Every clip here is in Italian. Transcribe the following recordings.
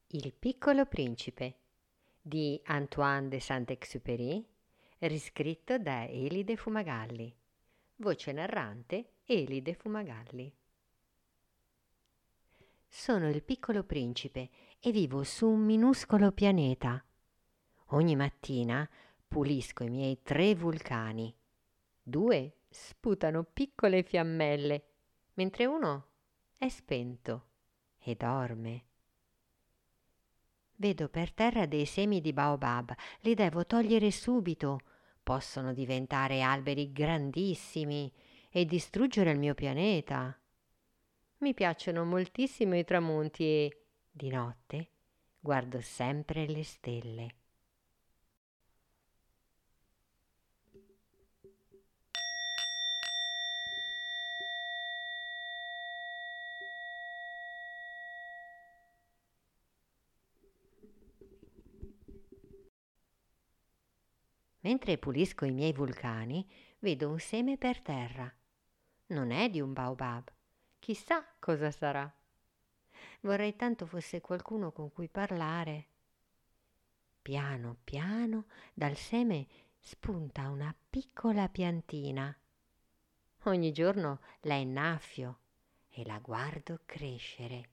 Il piccolo principe di Antoine de Saint-Exupéry, riscritto da Elide Fumagalli. Voce narrante Elide Fumagalli. Sono il piccolo principe e vivo su un minuscolo pianeta. Ogni mattina pulisco i miei 3 vulcani. 2 sputano piccole fiammelle, mentre uno è spento e dorme. Vedo per terra dei semi di baobab, li devo togliere subito. Possono diventare alberi grandissimi e distruggere il mio pianeta. Mi piacciono moltissimo i tramonti e, di notte, guardo sempre le stelle. Mentre pulisco i miei vulcani, vedo un seme per terra. Non è di un baobab. Chissà cosa sarà. Vorrei tanto fosse qualcuno con cui parlare. Piano piano dal seme spunta una piccola piantina. Ogni giorno la innaffio e la guardo crescere.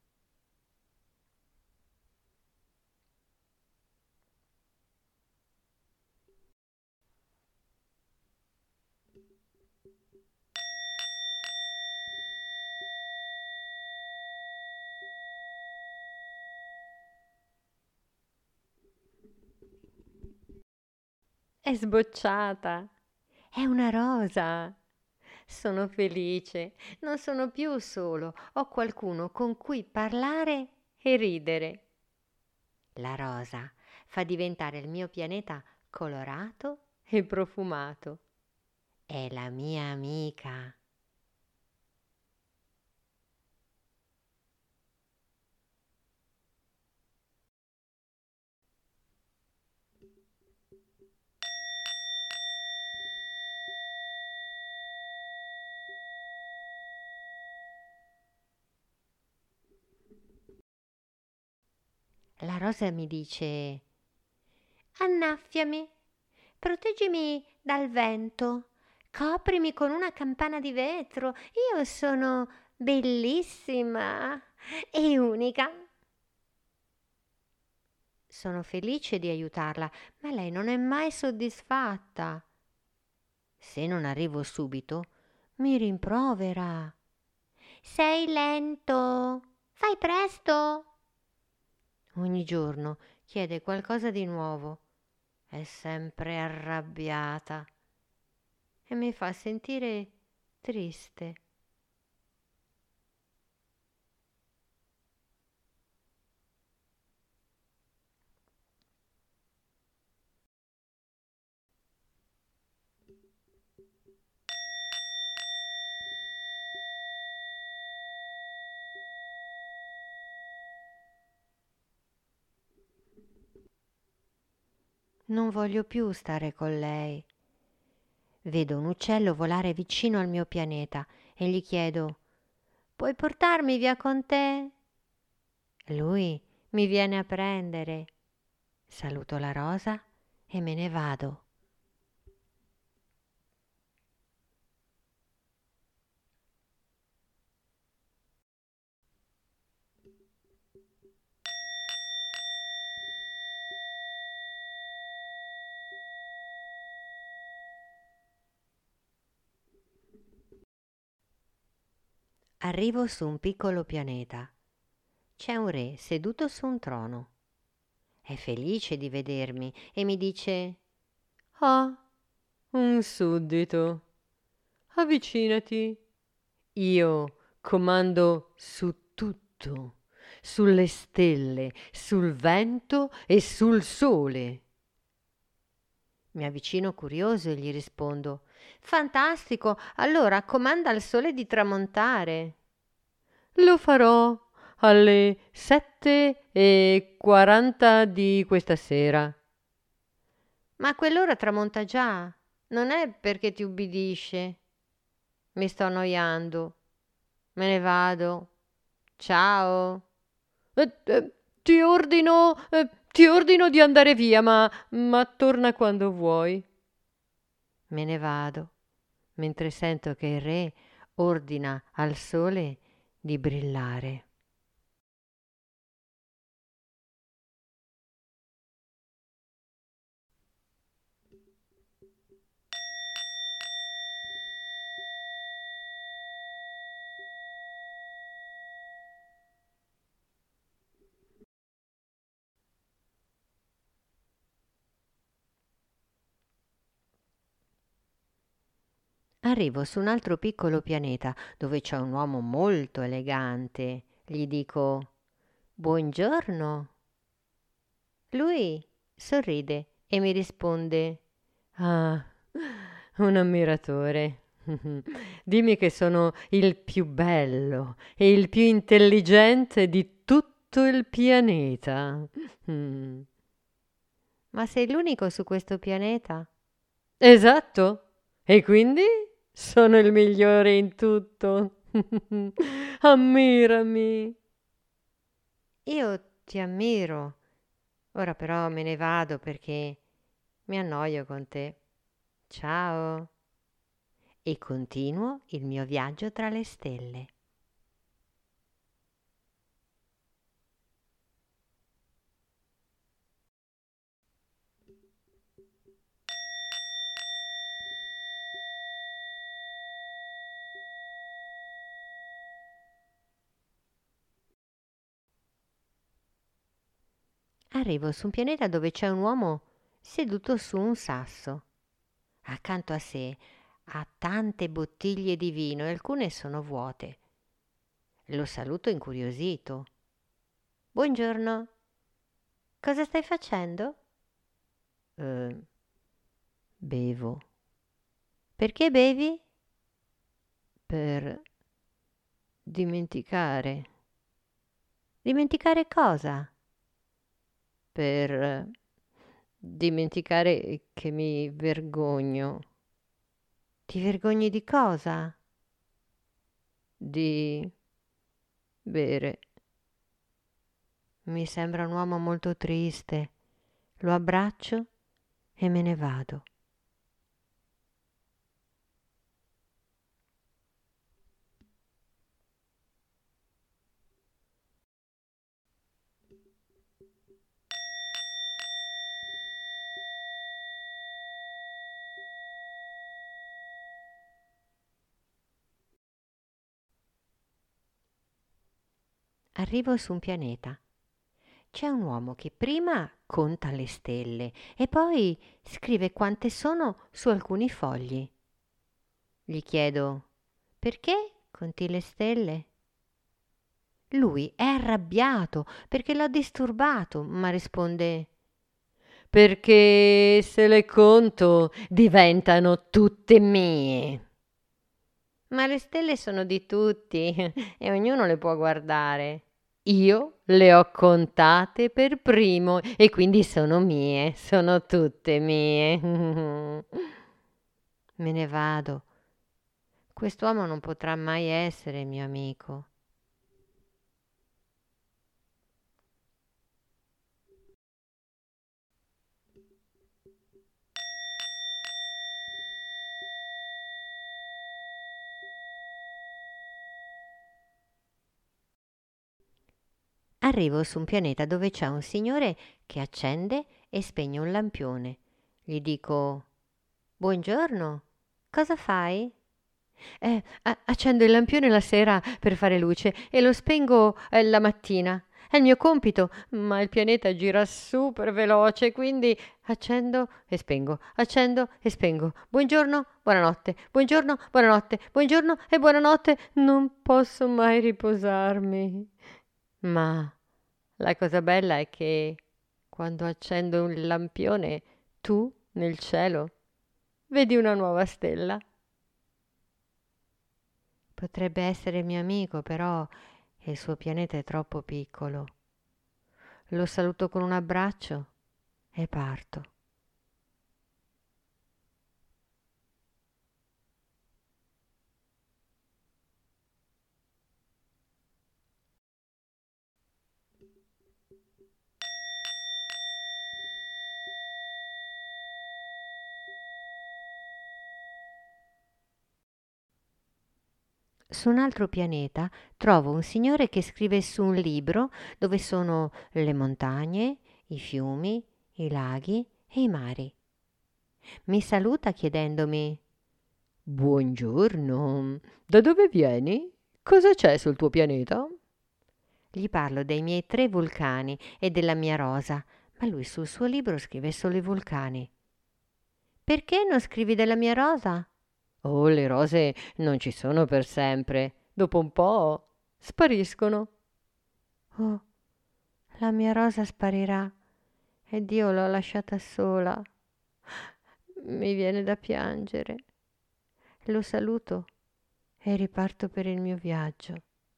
È sbocciata! È una rosa! Sono felice, non sono più solo, ho qualcuno con cui parlare e ridere. La rosa fa diventare il mio pianeta colorato e profumato. È la mia amica. La rosa mi dice: annaffiami, proteggimi dal vento, coprimi con una campana di vetro. Io sono bellissima e unica. Sono felice di aiutarla, ma lei non è mai soddisfatta. Se non arrivo subito, mi rimprovera. Sei lento. Fai presto. Ogni giorno chiede qualcosa di nuovo. È sempre arrabbiata e mi fa sentire triste. Non voglio più stare con lei. Vedo un uccello volare vicino al mio pianeta e gli chiedo: puoi portarmi via con te? Lui mi viene a prendere. Saluto la rosa e me ne vado. Arrivo su un piccolo pianeta. C'è un re seduto su un trono. È felice di vedermi e mi dice: ah, un suddito. Avvicinati. Io comando su tutto, sulle stelle, sul vento e sul sole. Mi avvicino curioso e gli rispondo: fantastico, allora comanda al sole di tramontare. Lo farò alle 7:40 di questa sera. Ma a quell'ora tramonta già, non è perché ti ubbidisce. Mi sto annoiando. Me ne vado. Ciao. ti ordino di andare via, ma torna quando vuoi. Me ne vado, mentre sento che il re ordina al sole di brillare. Arrivo su un altro piccolo pianeta dove c'è un uomo molto elegante. Gli dico: Buongiorno. Lui sorride e mi risponde: Ah, un ammiratore. Dimmi che sono il più bello e il più intelligente di tutto il pianeta. Mm. Ma sei l'unico su questo pianeta? Esatto. E quindi sono il migliore in tutto. Ammirami. Io ti ammiro. Ora però me ne vado perché mi annoio con te. Ciao. E continuo il mio viaggio tra le stelle. Arrivo su un pianeta dove c'è un uomo seduto su un sasso. Accanto a sé ha tante bottiglie di vino e alcune sono vuote. Lo saluto incuriosito. Buongiorno, cosa stai facendo? Eh, bevo. Perché bevi? Per dimenticare. Dimenticare cosa? Per dimenticare che mi vergogno. Ti vergogni di cosa? Di bere. Mi sembra un uomo molto triste. Lo abbraccio e me ne vado. Arrivo su un pianeta. C'è un uomo che prima conta le stelle e poi scrive quante sono su alcuni fogli. Gli chiedo: perché conti le stelle? Lui è arrabbiato perché l'ho disturbato, ma risponde: perché se le conto diventano tutte mie. Ma le stelle sono di tutti e ognuno le può guardare. Io le ho contate per primo e quindi sono mie, sono tutte mie. Me ne vado. Quest'uomo non potrà mai essere mio amico. Arrivo su un pianeta dove c'è un signore che accende e spegne un lampione. Gli dico: Buongiorno, cosa fai? Accendo il lampione la sera per fare luce e lo spengo la mattina. È il mio compito, ma il pianeta gira super veloce, quindi accendo e spengo. Buongiorno, buonanotte, buongiorno, buonanotte, buongiorno e buonanotte. Non posso mai riposarmi. Ma la cosa bella è che quando accendo un lampione, tu nel cielo vedi una nuova stella. Potrebbe essere mio amico, però il suo pianeta è troppo piccolo. Lo saluto con un abbraccio e parto. Su un altro pianeta trovo un signore che scrive su un libro dove sono le montagne, i fiumi, i laghi e i mari. Mi saluta chiedendomi: Buongiorno, da dove vieni? Cosa c'è sul tuo pianeta? Gli parlo dei miei 3 vulcani e della mia rosa, ma lui sul suo libro scrive solo i vulcani. Perché non scrivi della mia rosa? Oh, le rose non ci sono per sempre. Dopo un po' spariscono. Oh, la mia rosa sparirà ed io l'ho lasciata sola. Mi viene da piangere. Lo saluto e riparto per il mio viaggio.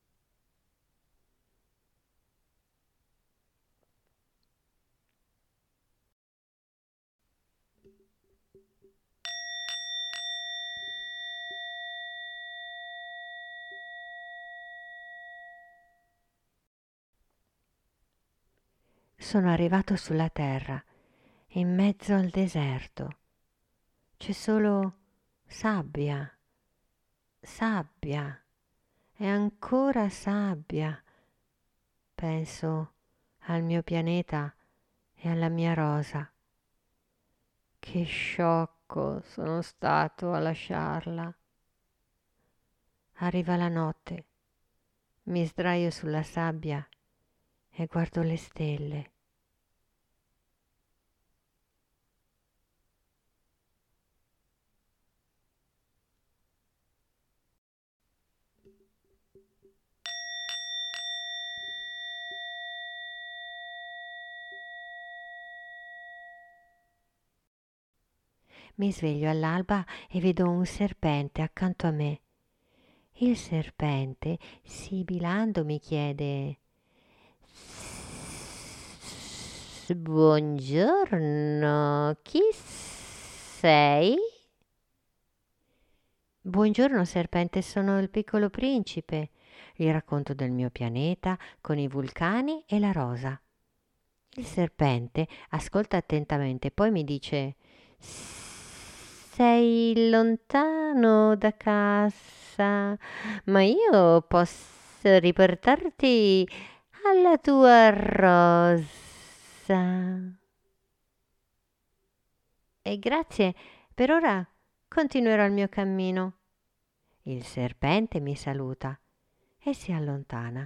Sono arrivato sulla terra, in mezzo al deserto. C'è solo sabbia, sabbia e ancora sabbia. Penso al mio pianeta e alla mia rosa. Che sciocco sono stato a lasciarla. Arriva la notte, mi sdraio sulla sabbia e guardo le stelle. Mi sveglio all'alba e vedo un serpente accanto a me. Il serpente, sibilando, mi chiede: Buongiorno, chi sei? Buongiorno serpente, sono il piccolo principe. Gli racconto del mio pianeta con i vulcani e la rosa. Il serpente ascolta attentamente, poi mi dice: Sei lontano da casa, ma io posso riportarti alla tua rosa. E grazie, per ora continuerò il mio cammino. Il serpente mi saluta e si allontana.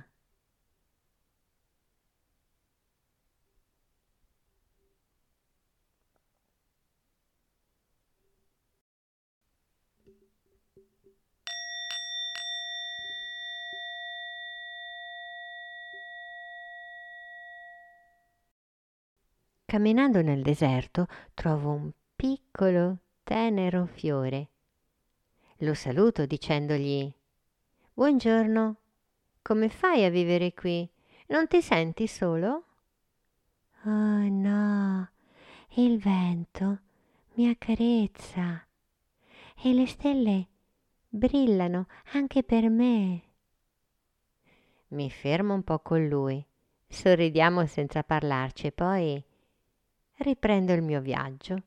Camminando nel deserto trovo un piccolo, tenero fiore. Lo saluto dicendogli: Buongiorno, come fai a vivere qui? Non ti senti solo? Oh no, il vento mi accarezza e le stelle brillano anche per me. Mi fermo un po' con lui, sorridiamo senza parlarci e poi riprendo il mio viaggio.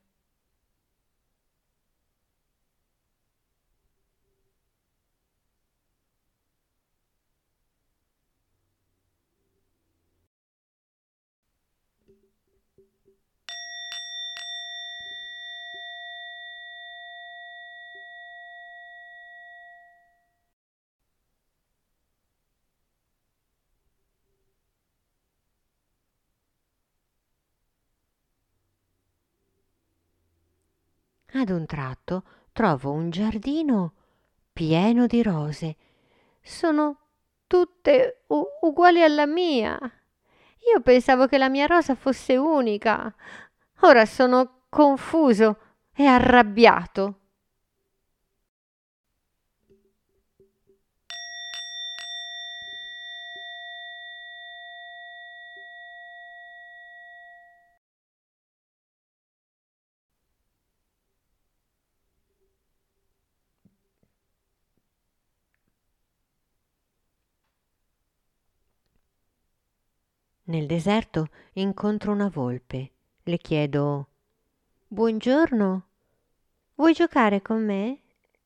Ad un tratto trovo un giardino pieno di rose. Sono tutte uguali alla mia. Io pensavo che la mia rosa fosse unica. Ora sono confuso e arrabbiato. Nel deserto incontro una volpe. Le chiedo: buongiorno, vuoi giocare con me?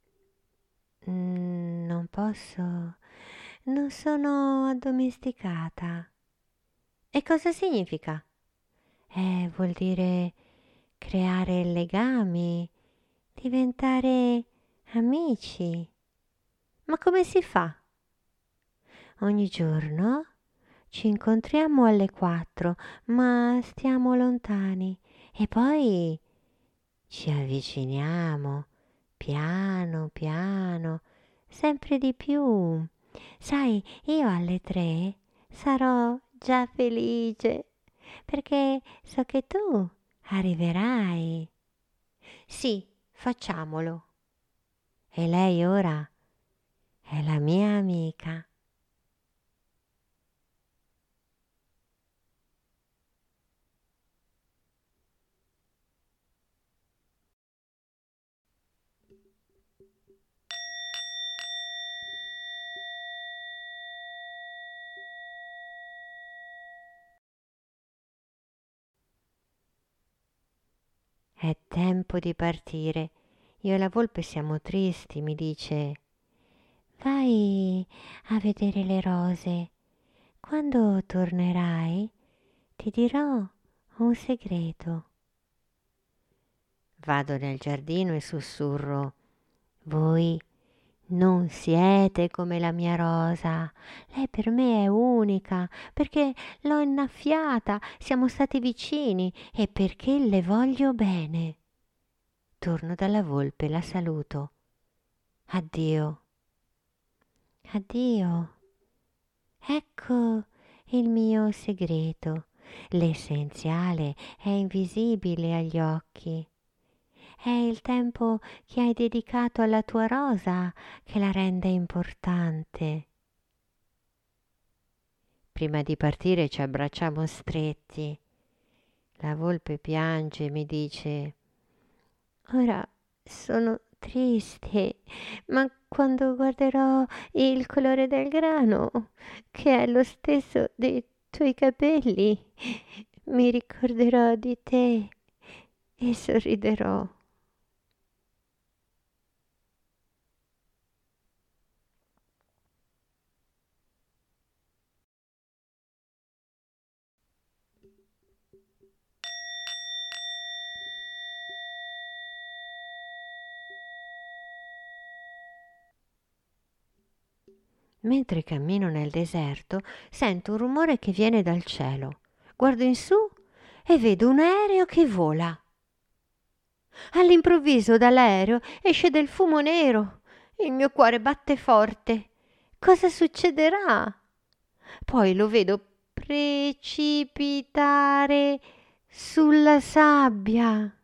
Non posso, non sono addomesticata. E cosa significa? Vuol dire creare legami, diventare amici. Ma come si fa? Ogni giorno ci incontriamo alle 4, ma stiamo lontani e poi ci avviciniamo piano piano, sempre di più. Sai, io alle 3 sarò già felice perché so che tu arriverai. Sì, facciamolo. E lei ora è la mia amica. È tempo di partire. Io e la volpe siamo tristi, mi dice. Vai a vedere le rose. Quando tornerai ti dirò un segreto. Vado nel giardino e sussurro. Voi non siete come la mia rosa. Lei per me è unica perché l'ho innaffiata, siamo stati vicini e perché le voglio bene. Torno dalla volpe, la saluto. Addio. Addio. Ecco il mio segreto. L'essenziale è invisibile agli occhi. È il tempo che hai dedicato alla tua rosa che la rende importante. Prima di partire ci abbracciamo stretti. La volpe piange e mi dice: ora sono triste, ma quando guarderò il colore del grano, che è lo stesso dei tuoi capelli, mi ricorderò di te e sorriderò. Mentre cammino nel deserto, sento un rumore che viene dal cielo. Guardo in su e vedo un aereo che vola. All'improvviso dall'aereo esce del fumo nero. Il mio cuore batte forte. Cosa succederà? Poi lo vedo precipitare sulla sabbia.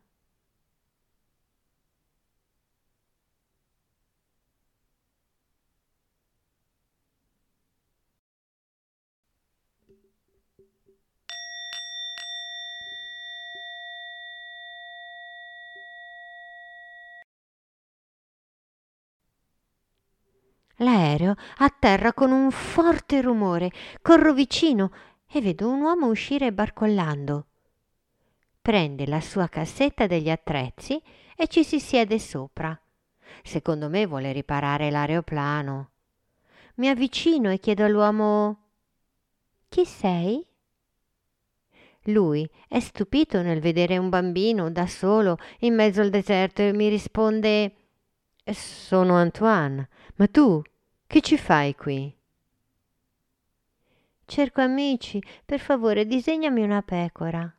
L'aereo atterra con un forte rumore. Corro vicino e vedo un uomo uscire barcollando. Prende la sua cassetta degli attrezzi e ci si siede sopra. Secondo me vuole riparare l'aeroplano. Mi avvicino e chiedo all'uomo: chi sei? Lui è stupito nel vedere un bambino da solo in mezzo al deserto e mi risponde: sono Antoine, ma tu che ci fai qui? Cerco amici, per favore disegnami una pecora.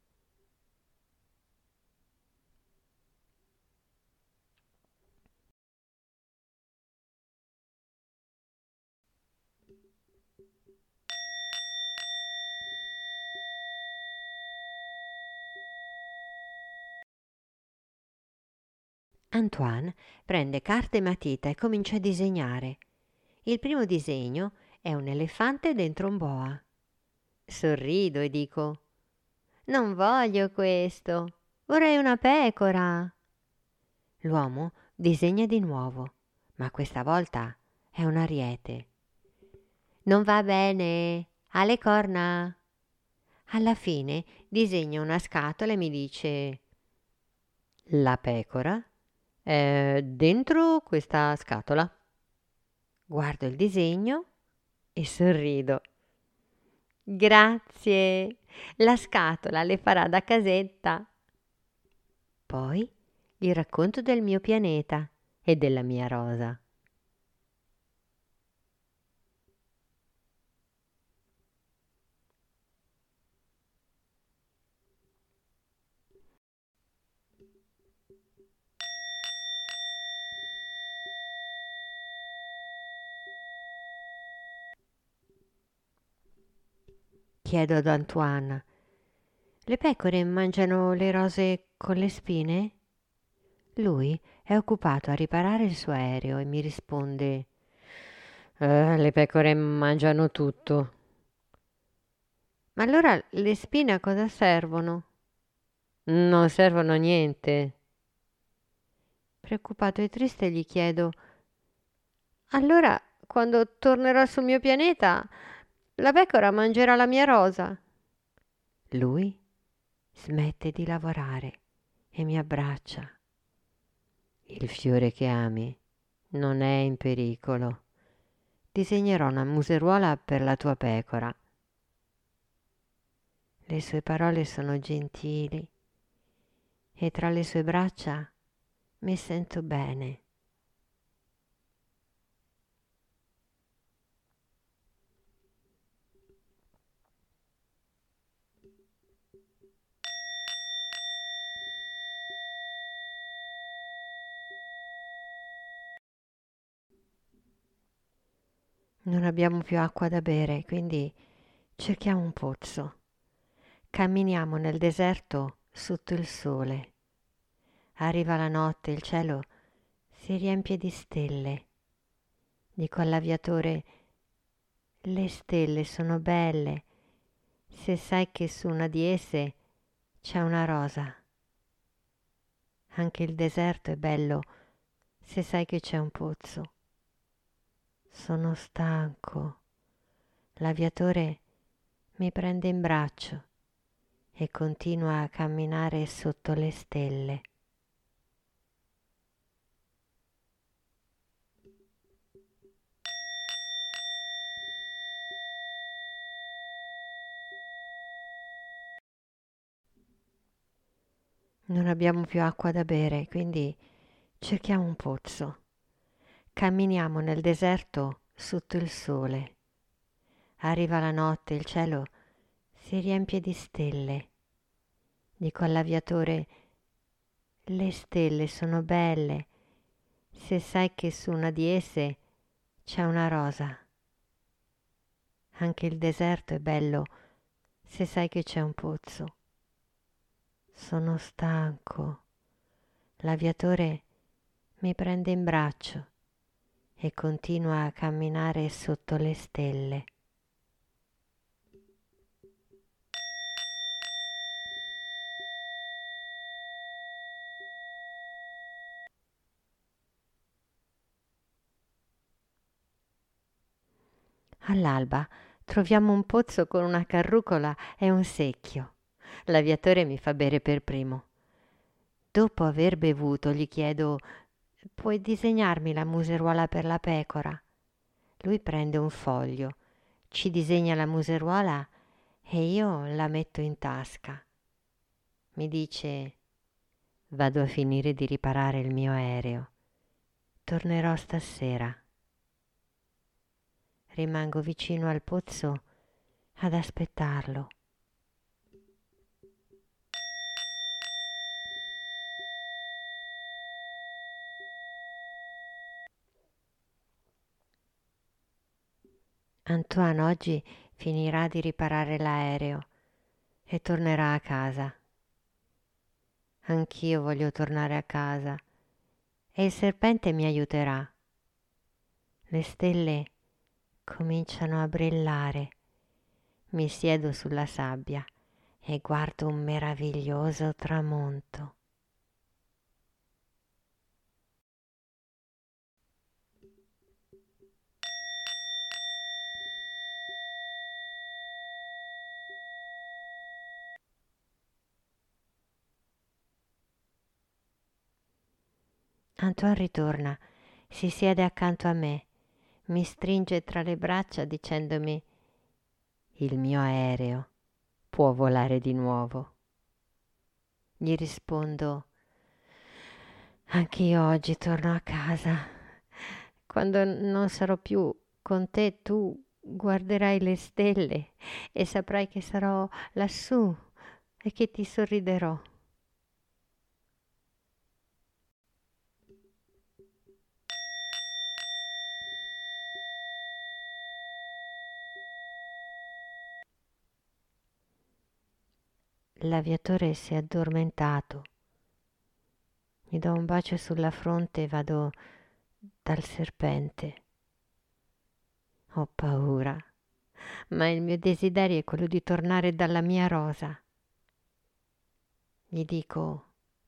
Antoine prende carta e matita e comincia a disegnare. Il primo disegno è un elefante dentro un boa. Sorrido e dico: non voglio questo, vorrei una pecora. L'uomo disegna di nuovo, ma questa volta è un ariete. Non va bene, ha le corna. Alla fine disegna una scatola e mi dice: la pecora è dentro questa scatola. Guardo il disegno e sorrido. Grazie, la scatola le farà da casetta. Poi gli racconto del mio pianeta e della mia rosa. Chiedo ad Antoine: le pecore mangiano le rose con le spine? Lui è occupato a riparare il suo aereo e mi risponde: le pecore mangiano tutto. Ma allora le spine a cosa servono? Non servono a niente. Preoccupato e triste gli chiedo: allora, quando tornerò sul mio pianeta, la pecora mangerà la mia rosa. Lui smette di lavorare e mi abbraccia. Il fiore che ami non è in pericolo. Disegnerò una museruola per la tua pecora. Le sue parole sono gentili e tra le sue braccia mi sento bene. Non abbiamo più acqua da bere, quindi cerchiamo un pozzo. Camminiamo nel deserto sotto il sole. Arriva la notte, il cielo si riempie di stelle. Dico all'aviatore: le stelle sono belle, se sai che su una di esse c'è una rosa. Anche il deserto è bello, se sai che c'è un pozzo. Sono stanco. L'aviatore mi prende in braccio e continua a camminare sotto le stelle. Non abbiamo più acqua da bere, quindi cerchiamo un pozzo. Camminiamo nel deserto sotto il sole. Arriva la notte, il cielo si riempie di stelle. Dico all'aviatore: le stelle sono belle, se sai che su una di esse c'è una rosa. Anche il deserto è bello, se sai che c'è un pozzo. Sono stanco. L'aviatore mi prende in braccio e continua a camminare sotto le stelle. All'alba troviamo un pozzo con una carrucola e un secchio. L'aviatore mi fa bere per primo. Dopo aver bevuto gli chiedo: puoi disegnarmi la museruola per la pecora? Lui prende un foglio, ci disegna la museruola e io la metto in tasca. Mi dice: vado a finire di riparare il mio aereo. Tornerò stasera. Rimango vicino al pozzo ad aspettarlo. Antoine oggi finirà di riparare l'aereo e tornerà a casa. Anch'io voglio tornare a casa e il serpente mi aiuterà. Le stelle cominciano a brillare. Mi siedo sulla sabbia e guardo un meraviglioso tramonto. Antoine ritorna, si siede accanto a me, mi stringe tra le braccia dicendomi: il mio aereo può volare di nuovo. Gli rispondo: anch'io oggi torno a casa. Quando non sarò più con te, tu guarderai le stelle e saprai che sarò lassù e che ti sorriderò. L'aviatore si è addormentato. Mi do un bacio sulla fronte e vado dal serpente. Ho paura, ma il mio desiderio è quello di tornare dalla mia rosa. Gli dico: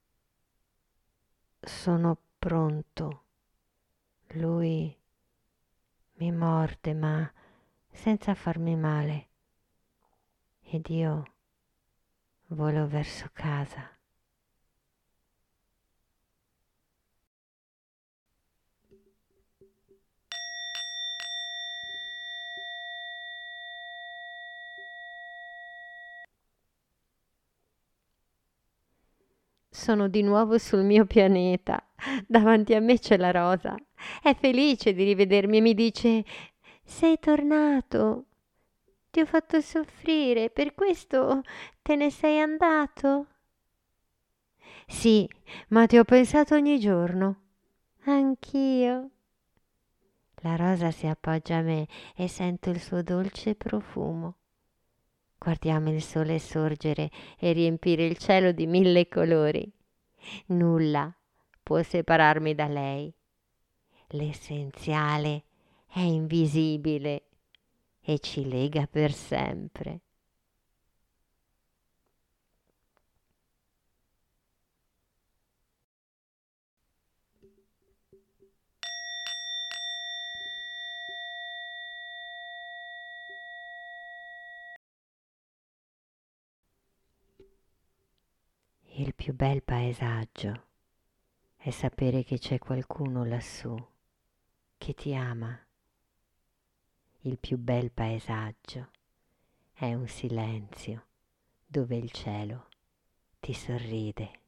sono pronto. Lui mi morde, ma senza farmi male, ed io volo verso casa. Sono di nuovo sul mio pianeta. Davanti a me c'è la rosa. È felice di rivedermi e mi dice: sei tornato. Ti ho fatto soffrire, per questo te ne sei andato? Sì, ma ti ho pensato ogni giorno. Anch'io. La rosa si appoggia a me e sento il suo dolce profumo. Guardiamo il sole sorgere e riempire il cielo di mille colori. Nulla può separarmi da lei. L'essenziale è invisibile e ci lega per sempre. Il più bel paesaggio è sapere che c'è qualcuno lassù che ti ama. Il più bel paesaggio è un silenzio dove il cielo ti sorride.